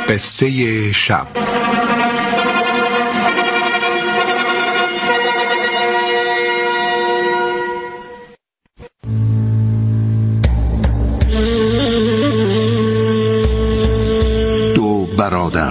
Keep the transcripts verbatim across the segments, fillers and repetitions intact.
قصه شب. دو برادر.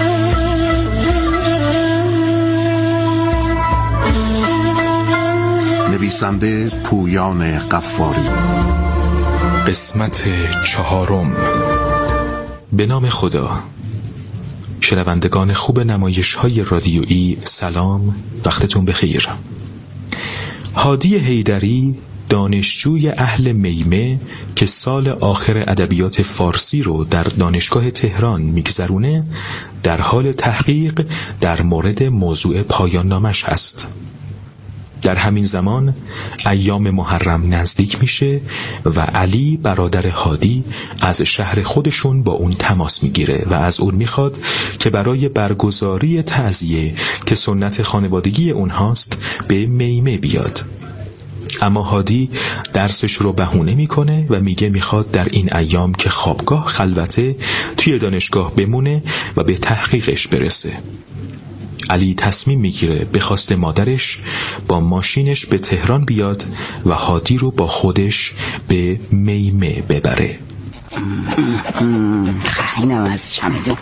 نویسنده پویان قفاری. قسمت چهارم. به نام خدا. شنوندگان خوب نمایش‌های رادیویی سلام، وقتتون بخیر. هادی حیدری، دانشجوی اهل میمه که سال آخر ادبیات فارسی رو در دانشگاه تهران میگذرونه، در حال تحقیق در مورد موضوع پایان نامش هست. در همین زمان ایام محرم نزدیک میشه و علی برادر هادی از شهر خودشون با اون تماس میگیره و از اون میخواد که برای برگزاری تعزیه که سنت خانوادگی اونهاست به میمه بیاد. اما هادی درسش رو بهونه میکنه و میگه میخواد در این ایام که خوابگاه خلوته توی دانشگاه بمونه و به تحقیقش برسه. علی تصمیم میگیره به خواست مادرش با ماشینش به تهران بیاد و هادی رو با خودش به میمه ببره. اینم از چمدون.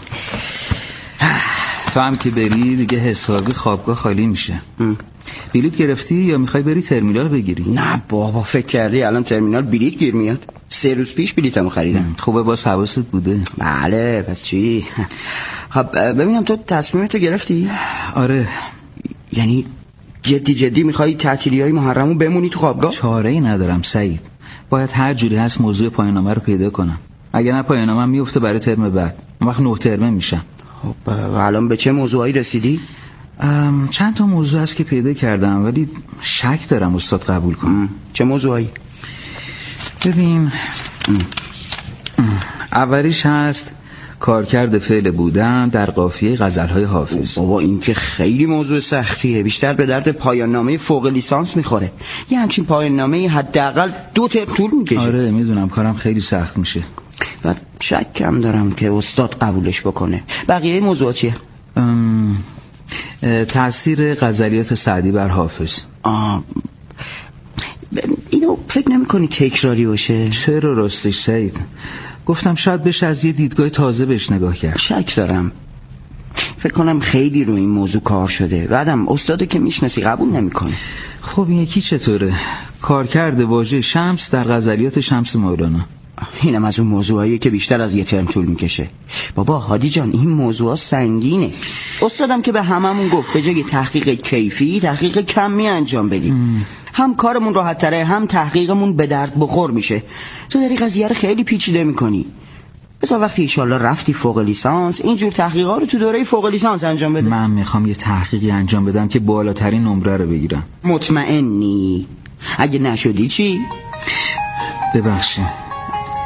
تو هم که بری دیگه حسابی خوابگاه خالی میشه. بلیط گرفتی یا میخوای بری ترمینال بگیری؟ نه بابا، فکر کردی الان ترمینال بلیط گیر میاد؟ سه روز پیش بلیطمو خریدم. خوبه باز حواست بوده. بله، پس چی؟ خب ببینم تو تصمیمتو گرفتی؟ آره. یعنی جدی جدی میخوای تعطیلیای محرمو بمونی تو خوابگاه؟ چاره ای ندارم سعید، باید هر جوری هست موضوع پایان نامه رو پیدا کنم. اگر نه پایان نامه میفته برای ترم بعد، اون وقت نه ترمه میشم. خب الان به چه موضوعایی رسیدی؟ چند تا موضوع هست که پیدا کردم ولی شک دارم استاد قبول کنم. چه موضوعایی؟ ببین ام. ام. اولیش هست کارکرد فعل بودن در قافیه غزل‌های حافظ. بابا این که خیلی موضوع سختیه، بیشتر به درد پایان نامه فوق لیسانس میخوره. یه همچین پایان نامه حداقل دو ترم طول میکشه. آره میدونم کارم خیلی سخت میشه و شکم دارم که استاد قبولش بکنه. بقیه موضوع چیه؟ ام... تأثیر غزلیات سعدی بر حافظ. آه اینو فکر نمی کنی تکراری باشه؟ چرا راستش سعید؟ گفتم شاید بشه از یه دیدگاه تازه بهش نگاه کرد. شک دارم، فکر کنم خیلی روی این موضوع کار شده. بعدم استادو که میشناسی قبول نمی کنه. خب این یکی چطوره؟ کارکرد واژه شمس در غزلیات شمس مولانا. اینم از اون موضوعاییه که بیشتر از یه ترم طول میکشه. بابا هادی جان این موضوعا سنگینه. استادم که به هممون گفت به جای تحقیق کیفی تحقیق کمی انجام بدیم. ام. هم کارمون راحت تره، هم تحقیقمون به درد بخور میشه. تو داری قضیه رو خیلی پیچیده میکنی. بذار وقتی ایشالله رفتی فوق لیسانس اینجور تحقیقا رو تو دوره فوق لیسانس انجام بده. من میخوام یه تحقیقی انجام بدم که بالاترین نمره رو بگیرم. مطمئنی؟ اگه نشدی چی؟ ببخشید.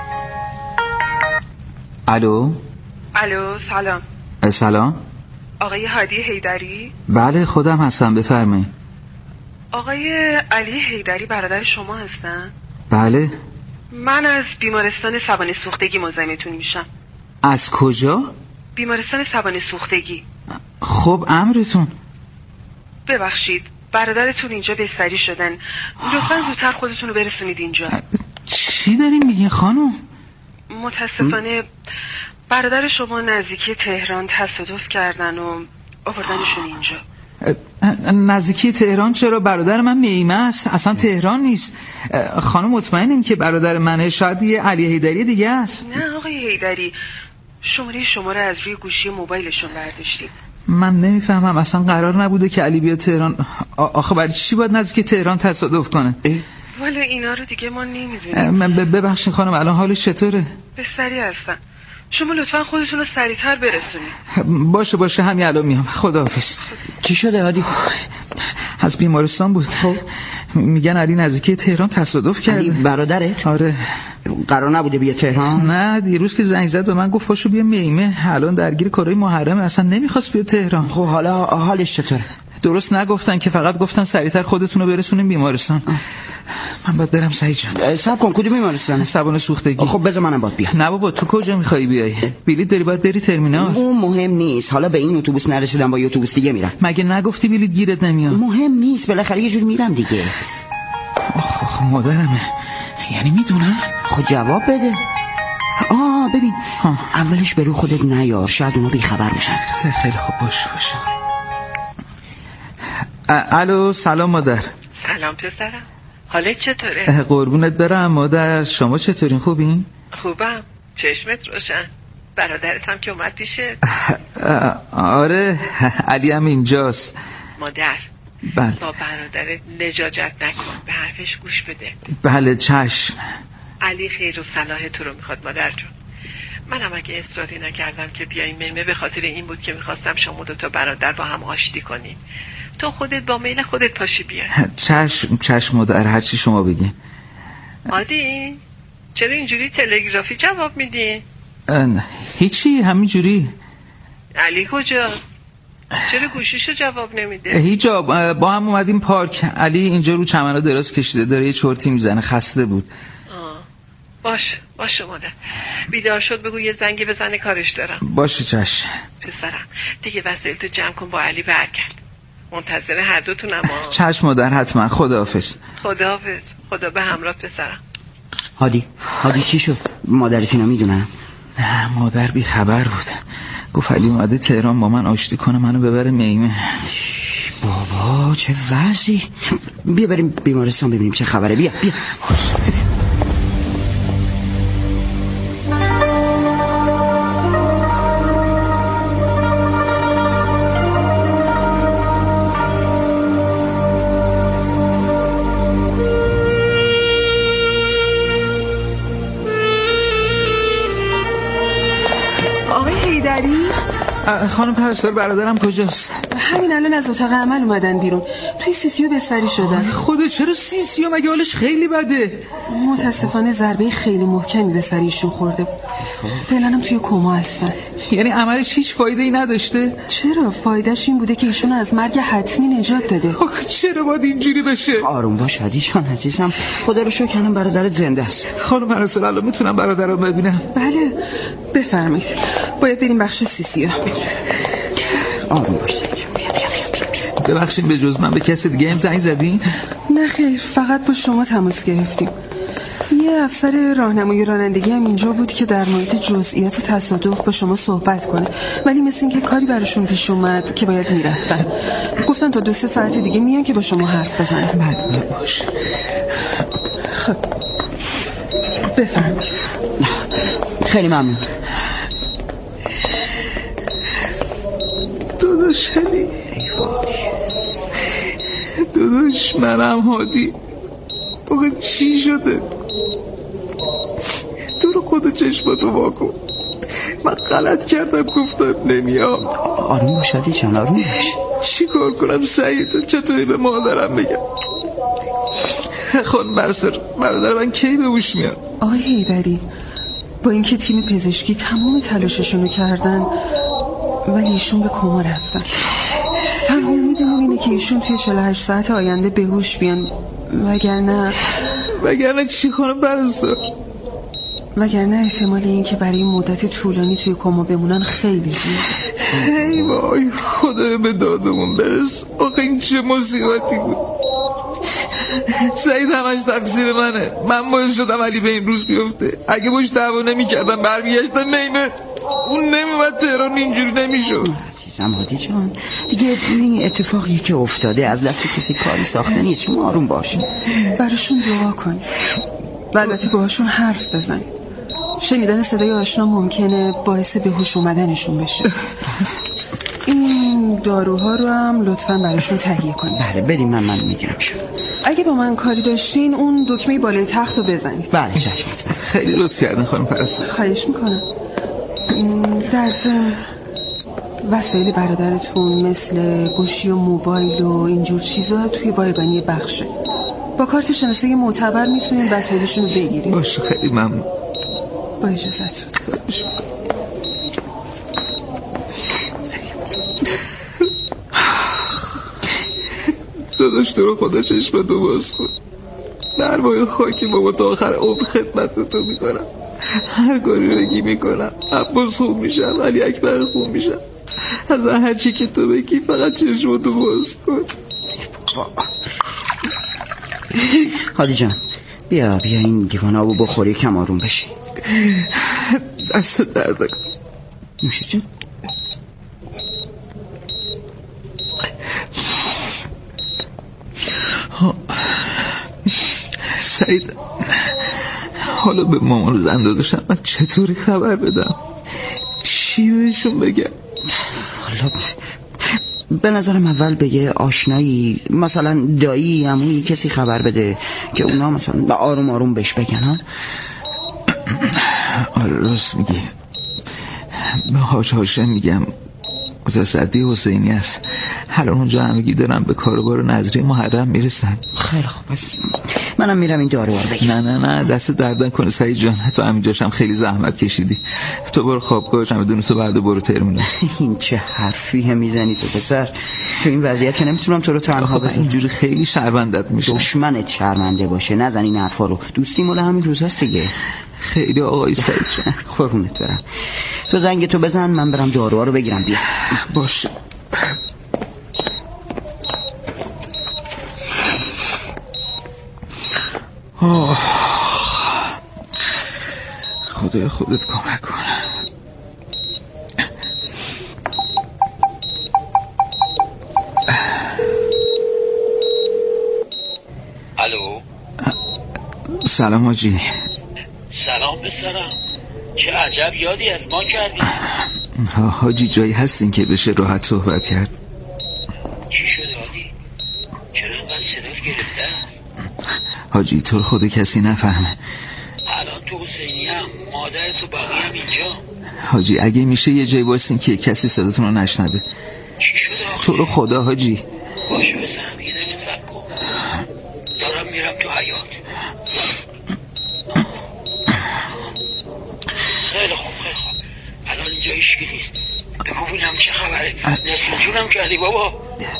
الو. الو سلام. سلام. آقای هادی حیدری؟ بله خودم هستم، بفرمایید. آقای علی حیدری برادر شما هستن؟ بله. من از بیمارستان سبانه سوختگی مزاحمتون میشم. از کجا؟ بیمارستان سبانه سوختگی. خب امرتون. ببخشید برادرتون اینجا بستری شدن، لطفا زودتر خودتون رو برسونید اینجا. چی دارین میگین خانم؟ متاسفانه برادر شما نزدیکی تهران تصادف کردن و آوردنشون اینجا. نزدیکی تهران چرا؟ برادر من میمه است، اصلا تهران نیست. خانم مطمئنین که برادر منه؟ شاید یه علی حیدری دیگه است. نه آقای حیدری، شماره شما رو از روی گوشی موبایلشون برداشتیم. من نمیفهمم، اصلا قرار نبوده که علی بیاد تهران. آخه برای چی باید نزدیک تهران تصادف کنه؟ والا اینا رو دیگه ما نمیدونیم. ببخشید خانم الان حالش چطوره؟ بستری هستن، شما لطفا خودتون رو سریعتر برسونید. باشه باشه همین الان میام. خداحافظ. چی شده هادی؟ از بیمارستان بود. خب میگن علی نزدیکی تهران تصادف کرده. علی برادرت؟ آره. قرار نبوده بیا تهران؟ نه دیروز که زنگ زد به من گفت پاشو بیا میمه، الان درگیر کارهای محرمه، اصلا نمیخواست بیا تهران. خب حالا حالش چطوره؟ درست نگفتن که، فقط گفتن سریعتر خودتون رو برسونین بیمارستان. من باید برم سعید جان. صبر کن، کدوم بیمارستانه؟ سبانه سوختگی. خب بذار منم باید بیام. نه بابا، تو کجا میخوای بیای؟ بلیط داری، باید بری ترمینال. اون مهم نیست، حالا به این اتوبوس نرسیدم با یه اتوبوس دیگه میرم. مگه نگفتی بلیط گیرت نمیاد؟ مهم نیست، بالاخره یه جور میرم دیگه. آخ آخ مادرمه، یعنی میدونم؟ خب جواب بده. آه ببین ها. اولش برو خودت نیار، شاید اونا بیخبر بشن. خیلی خوب، باش باش. الو سلام مادر. سلام پسرم، حالت چطوره؟ قربونت برم مادر، شما چطورین؟ خوبین؟ خوبم، چشمت روشن. برادرت هم که اومد پیشه؟ آره علی هم اینجاست. مادر بله. با برادرت لجاجت نکن، به حرفش گوش بده. بله چشم. علی خیر و صلاح تو رو میخواد مادر جون. منم اگه اصراری نکردم که بیای میمه به خاطر این بود که میخواستم شما دوتا برادر با هم آشتی کنین. تو خودت با میل خودت پاشی بیا. چشم چشم مادر، هر چی شما بگین. عادی چرا اینجوری تلگرافی جواب میدی؟ هیچی، همینجوری. علی کجاست؟ چرا گوشیشو جواب نمیده؟ هیچ، با هم اومدیم پارک. علی اینجا رو چمن‌ها دراز کشیده، داره یه چرتی میزنه، خسته بود. آه. باش باشه مادر، بیدار شد بگو یه زنگی بزنه، کارش دارم. باشه چشم پسرم دیگه وسایلتو جمع کن، با علی برگرد. منتظر هر دوتونم. چشم مادر، حتما. خداحافظ. خداحافظ. خدا به همراه پسرم. هادی هادی چی شد؟ مادرت اینا میدونن؟ نه مادر بی خبر بود، گفت علی اومده تهران با من آشتی کنه، منو ببره میمه. بابا چه وضعی. بیا بریم بیمارستان ببینیم چه خبره. بیا بیا خوش بریم. خانم پرستار برادرم کجاست؟ همین الان از اتاق عمل اومدن بیرون، توی سیسیو بستری شدن. خدا چرا سیسیو؟ مگه حالش خیلی بده؟ متاسفانه ضربه خیلی محکمی به سریشون خورده بود، فعلا هم توی کما هستن. یعنی عملش هیچ فایده ای نداشته؟ چرا؟ فایدهش این بوده که ایشون از مرگ حتمی نجات داده. آخه چرا باید اینجوری بشه؟ آروم باش هادی جان عزیزم، خدا رو شکر الان برادرت زنده است. خانم پرستار الان میتونم برادرم ببینم؟ بله بفرمایید، باید بریم بخش سیسیو. آروم باش. ببخشید به جز من به کسی دیگه هم زنگ زدین؟ نه خیر، فقط با شما تماس گرفتیم. یه افسر راهنمای رانندگی هم اینجا بود که در مورد جزئیات تصادف با شما صحبت کنه، ولی مثل این که کاری براشون پیش اومد که باید میرفتن. گفتن تا دو سه ساعت دیگه میان که با شما حرف بزنن. بله باشه. خب بفرمایید. خیلی ممنون. داداش علی، داداش منم هادی. بگه چی شده؟ تو رو خدا چشماتو واکن، من غلط کردم گفتم نمیام. آروم باش هادی جان، آروم باش. چی کار کنم سعید؟ چطوری به مادرم بگم؟ خانم برسر برادر من کی به هوش میاد؟ آقای حیدری، با اینکه تیم پزشکی تمام تلاششونو کردن ولی ایشون به کما رفتن. تنها امیدمون اینه که ایشون توی چهل و هشت ساعت آینده به هوش بیان، وگرنه وگرنه چی خانم برسر؟ وگرنه احتمال این که برای مدت طولانی توی کما بمونن خیلی زیاده. ای وای، خدا به دادمون برس. آخه این چه مصیبتی بود. سعید همش تقصیر منه، من باعث شدم علی به این روز بیفته. اگه باش دعوا نمی‌کردم برمیگشتم میمه، اون نمیومد تهران، اینجوری نمیشد. عزیزم هادی جان دیگه این اتفاقی که افتاده از دست کسی کاری ساخته نیست، شما آروم باش. براشون دعا کن و البته باهاشون حرف بزن. شنیدن صدای آشنا ممکنه باعث به هوش اومدنشون بشه. این داروها رو هم لطفاً براشون تهیه کنید. بله بدیم، من من میگیرم شون. اگه با من کاری داشتین اون دکمه بالای تخت رو بزنید. بله چشمت. خیلی لطف کردن خانم پرستار. خواهش میکنم. در ضمن وسایل برادرتون مثل گوشی و موبایل و اینجور چیزا توی بایگانی بخشه. با کارت شناسایی معتبر میتونین وسایلشون رو بگیرید. باشه خیلی ممنون. با اجازهتون. داداش تو رو خدا چشمتو باز کن. در ماه خاکی بابا تا آخر عمر خدمت تو میکنم. هر کاری بگی میکنم. عباس خوب میشم، علی اکبر خوب میشم. از هر چی که تو بگی فقط چشمتو باز کن. حالی جان بیا بیا این دیوان آبو بخوری کم آروم بشی. دست درد کن. نوشه جان. سعید حالا به مامان زن داداشم من چطوری خبر بدم؟ چی بهشون بگم؟ حالا به نظرم اول بگه آشنایی، مثلا دایی، عمویی، کسی خبر بده که اونا مثلا به آروم آروم بهش بگن. ها آره راست میگی. به حاج هاشم میگم متصدی حسینی است. هر اونجا همگی دارم به کاروبار نظری محرم میرسن. خیلی خوب بس منم میرم این داروار بگیرم. نه نه نه دست دردن کنه سعید جان. تو همینجاشم خیلی زحمت کشیدی. تو برو خوابگاه چمدون تو برده برو ترمینال. این چه حرفیه میزنی تو پسر؟ تو این وضعیت که نمیتونم تو رو تنها بذارم. اینجوری خیلی شرمندت میشه. دشمنت شرمنده باشه نزن این حرفا رو. دوستی مال همین روزاست دیگه. خیلی آقای سعید جان. قربونت برم. تو زنگ تو بزن من برم داروها رو بگیرم. بیا باشه. آه. خدای خودت کمک کن. الو. سلام حاجی. سلام پسرم. چه عجب یادی از ما کردی. حاجی جایی هستین که بشه راحت صحبت کرد؟ چی شد حاجی؟ چرا اینقدر صدات گرفته؟ حاجی تو خود کسی نفهمه. الان تو حسینی هم مادر تو بقیه هم اینجا. حاجی اگه میشه یه جایی باشین که کسی صداتون رو نشنوه. چی شده آخه؟ تو رو خدا حاجی. باشه بزنم یه دقیقه صبر کن. دارم میرم تو حیاط. خیلی خوب خیلی خوب. الان اینجا هیچکی نیست. بگو ببینم چه خبره. نسیم جونم کردی بابا.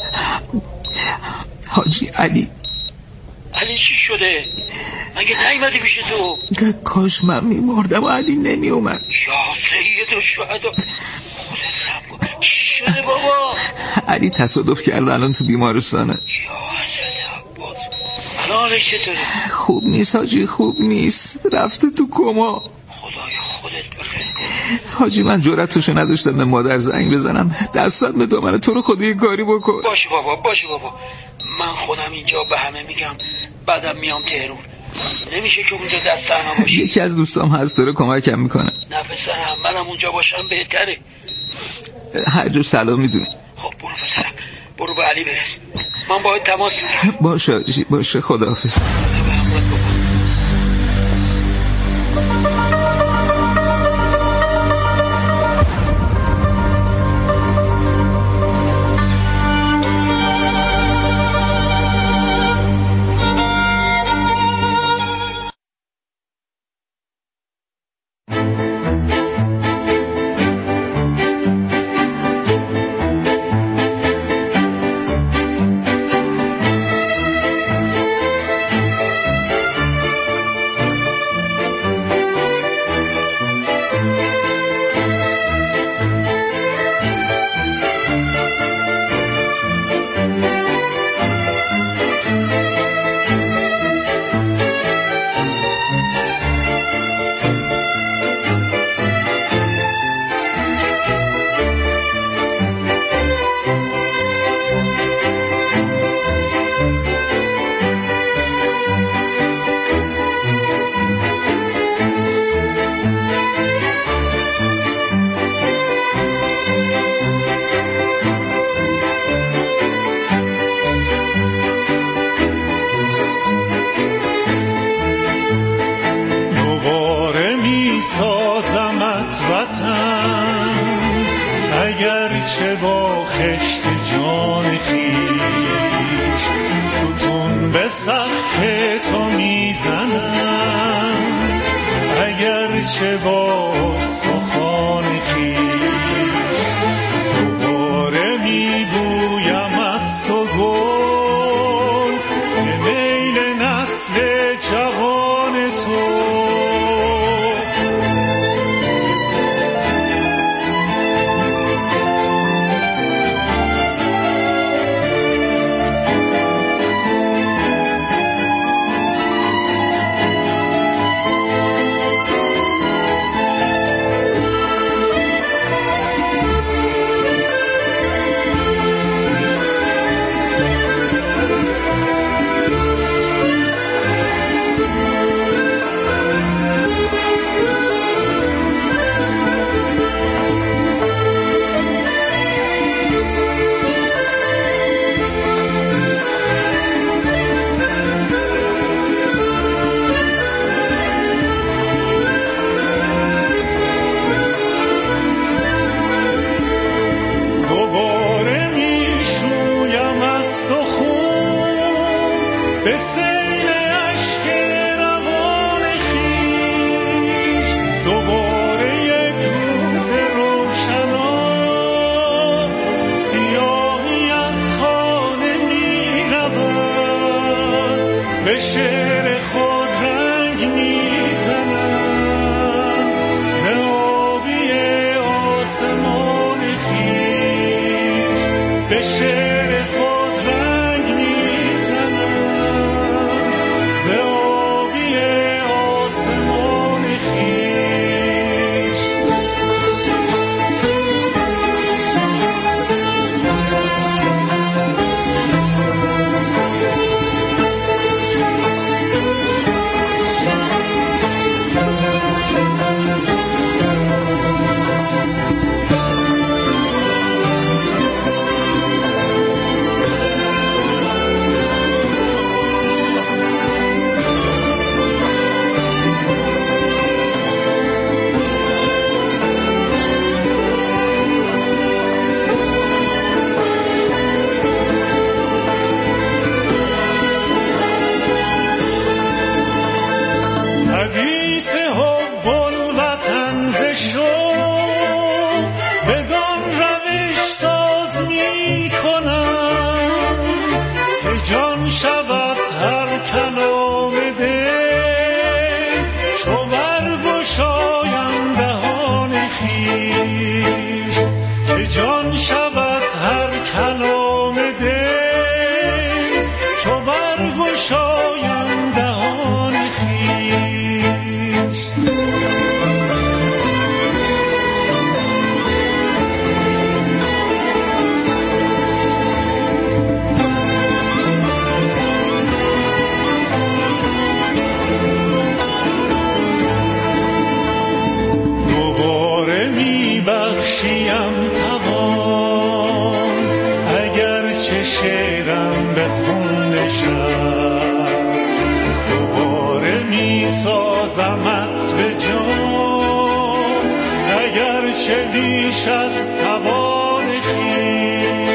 حاجی علی. علی چی شده؟ مگه نیومدی پیش تو؟ کاش من میمردم و علی نمی اومد. یا سید الشهدا. خودت رحم کن. چی شده بابا؟ علی تصادف کرد الان تو بیمارستانه. یا حضرت عباس. الان حالش چطوره؟ خوب نیست حاجی خوب نیست. رفته تو کما. خدای خودت بخیر. حاجی من جرأتشو نداشتم به مادر زنگ بزنم. دستت به دامن تو رو خدا یه کاری بکن. باشه بابا باشه بابا. من خودم اینجا به همه میگم بعدم میام تهران. نمیشه که اونجا دست تنها باشی. یکی از دوستام هست داره کمکم میکنه. نه پسرم منم اونجا باشم بهتره. هر جور سلام میدونی. خب برو پسرم برو به علی برس. من باید تماس میگیرم. باشه حاجی باشه خداحافظ. چه با خشت جان خیش ستون به سقف تو میزنم اگر چه با استخوان خیش دوباره میبویم از تو گل به میل نسل به شعر خود رنگ میزنم ز آبی آسمان خویش به شعر خود رنگ میزنم ز آبی آسمان خویش حدیث حب الوطن ز شوق بدان روش ساز می کنم که جان شود هر کلام دل چو برگشایم دهان خویش که جان شود هر کلام دل چو برگشایم دهان بخشیم توان اگر چه شعرم به خون نشست دوباره می سازمت به جان اگر چه بیش از توان خویش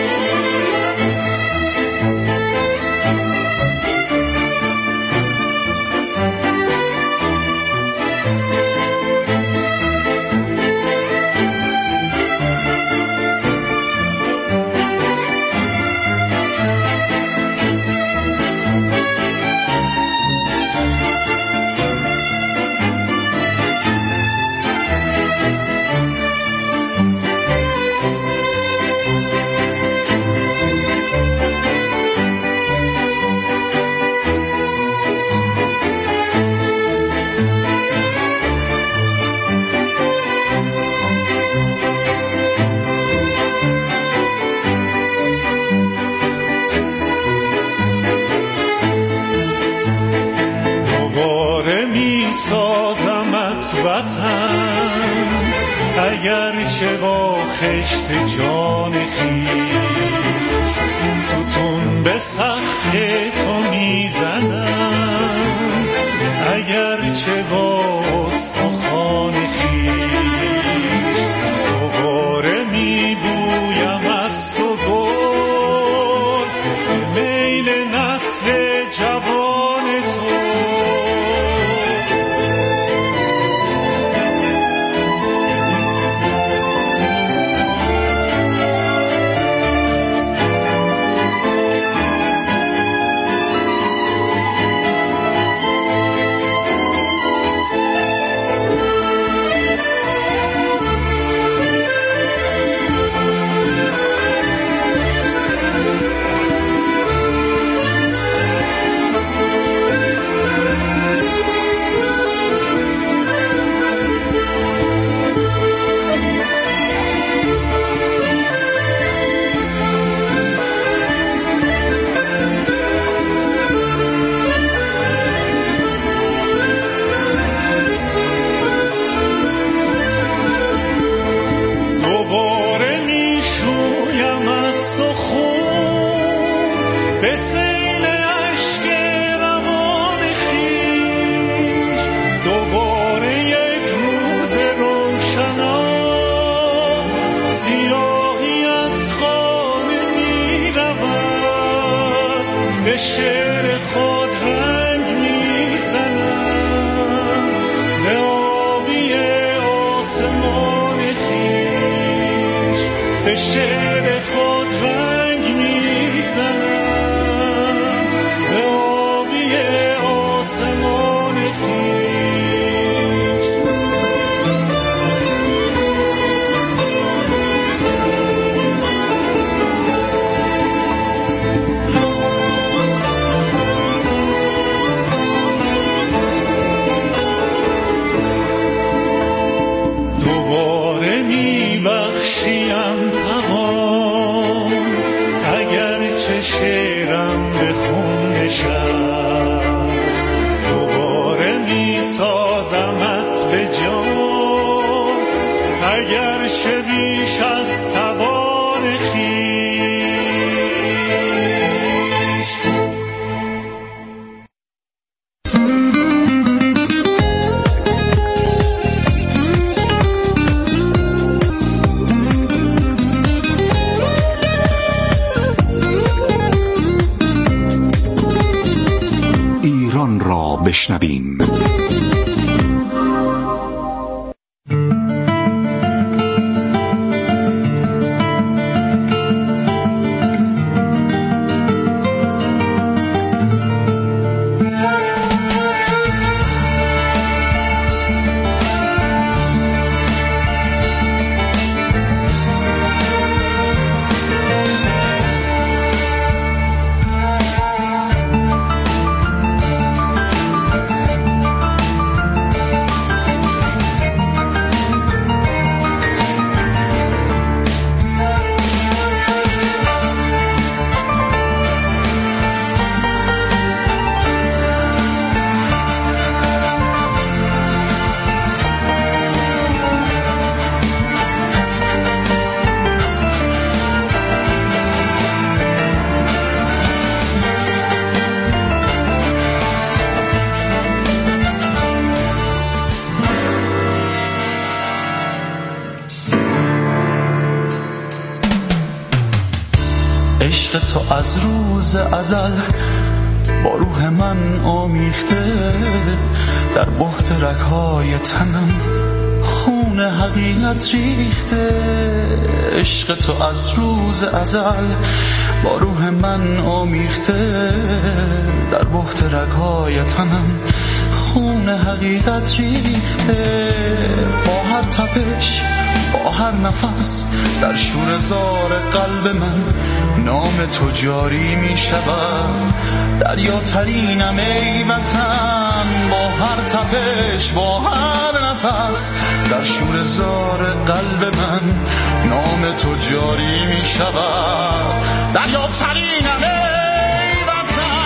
سازمت وطن اگر چه با خشت جان خویش ستون به سقف تو میزنم اگر چه با استخوان خویش دوباره میبویم از تو گل به میل نسل جوان تو گرچه بیش از توان خویش. ایران را بشنویم. عشق تو از روز ازل با روح من آمیخته، در بحت رگ‌های تنم خون حقیقت ریخته. عشق تو از روز ازل با روح من آمیخته، در بحت رگ‌های تنم خون حقیقت ریخته. با هر تپش با هر نفس در شور زار قلب من نام تو جاری می شود. دریا ترینم ای وطن، با هر تپش با هر نفس در شور زار قلب من نام تو جاری می شود. دریا ترینم ای وطن،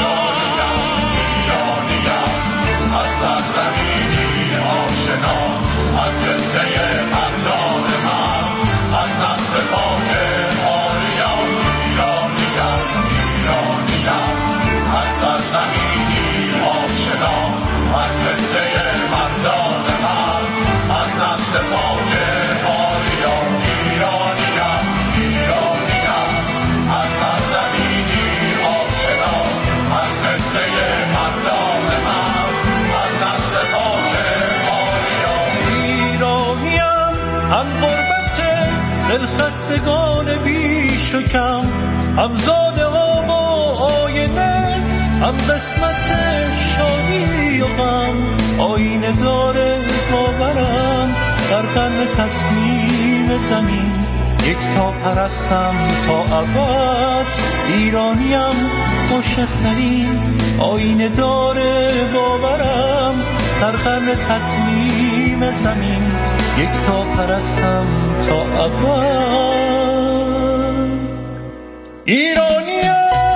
ایرانیم از سرزمینی آشنا، از خطه مردان من، از نسل پاک آریان. ایرانیم ایرانیم از سرزمینی آشنا، از خطه مردان من، از نسل پاک آریان. ایرانیم ایرانیم از سرزمینی آشنا، از خطه مردان من، از نسل پاک آریان. ایرانیم هم غربت دلخستگان بیش و کم، هم زاده ها و آینه، هم قسمت شادی و غم. آینه داره باورم در قرن تصمیم زمین، یک تا پرستم تا ابد. ایرانیم عاشق‌ترین آینه داره باورم در قرن تصمیم زمین، یک تا پرستم تا ابد. ایرانیم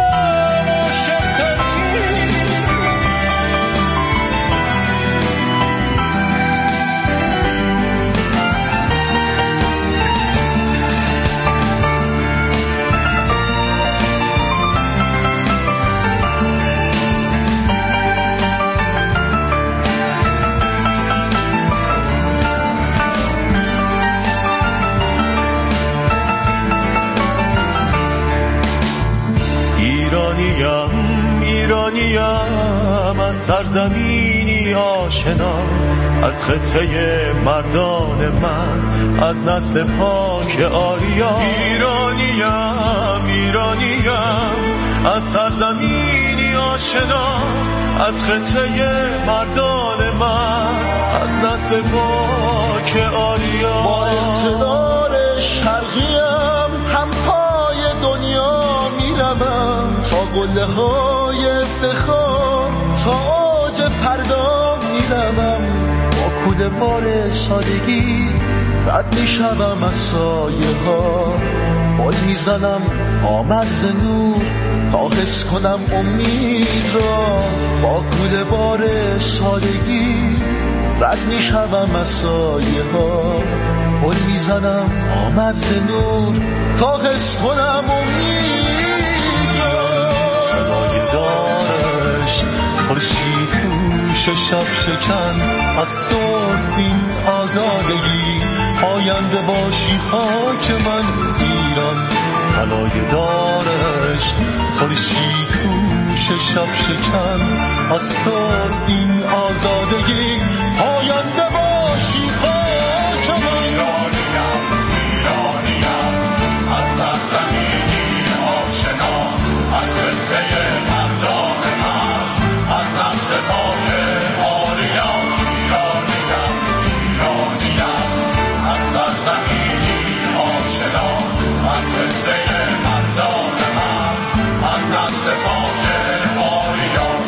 ایرانیم ایرانیم از سرزمینی آشنا، از خطه مردان من، از نسل پاک آریان. ایرانیم ایرانیم از سرزمینی آشنا، از خطه مردان من، از نسل پاک آریان. با اقتدار شرقیم هم پای دنیا میروم، تا قله های افتخار تا آج پردا میروم. با کود بار سادگی رد میشوم از سایه ها، بال میزنم آمد ز نور تا حس کنم امید را. با کود بار سادگی رد میشوم از سایه ها، پل میزنم آمرز نور تا حس کنم امید را. طلای دارش خورشید پوش شب شکن از توست این آزادگی آینده باشی خاک من ایران. طلای دارش خورشید پوش شب شکن از توست این آزادگی آینده باشی خاک من. ایرانیم ایرانیم از سرزمینی آشنا از خطه مردان من از نسل پاک آریان. ایرانیم ایرانیم از سرزمینی آشنا از خطه مردان من از نسل پاک آریان.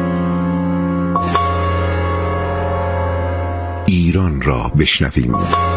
ایران را بشنویم.